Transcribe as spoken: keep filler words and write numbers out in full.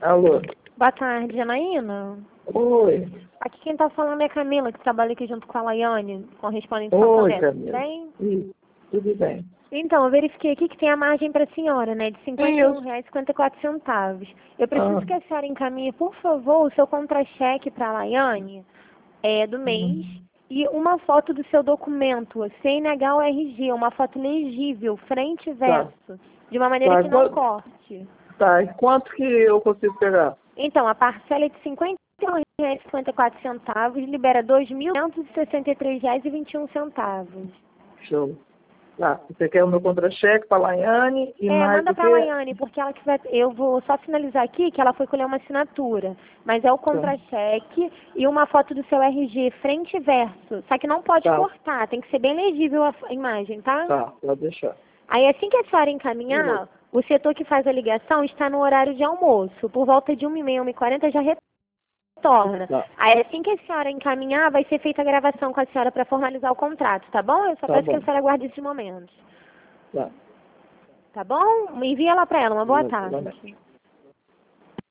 Alô? Boa tarde, Janaína. Oi. Aqui quem tá falando é Camila, que trabalha aqui junto com a Laiane, correspondente da Oi, conversa. Tudo Camila. bem? Ih, tudo bem. Então, eu verifiquei aqui que tem a margem para a senhora, né, de cinquenta e um Isso. reais e cinquenta e quatro centavos. Eu preciso Ah. que a senhora encaminhe, por favor, o seu contra-cheque para a Laiane é, do mês Hum. e uma foto do seu documento, C N H ou R G, uma foto legível, frente e Tá. verso, de uma maneira Tá, que não qual- corte. Tá, e quanto que eu consigo pegar? Então, a parcela é de cinquenta e um reais e cinquenta e quatro centavos, libera dois mil duzentos e sessenta e três reais e vinte e um centavos. Show. Tá, você quer o meu contra-cheque para a Laiane e É, mais manda o pra quê? Laiane, porque ela que vai... Eu vou só finalizar aqui que ela foi colher uma assinatura. Mas é o Tá. contra-cheque e uma foto do seu R G, frente e verso. Só que não pode Tá. cortar, tem que ser bem legível a a imagem, tá? Tá, pode deixar. Aí assim que a senhora encaminhar, o setor que faz a ligação está no horário de almoço. Por volta de uma e meia, uma e quarenta já retorna. Tá. Aí assim que a senhora encaminhar, vai ser feita a gravação com a senhora para formalizar o contrato, tá bom? Eu só Tá peço que a bom. senhora aguarde esses momentos. Tá. Tá bom? Envia lá para ela. Uma boa Tá, tá bem. tarde.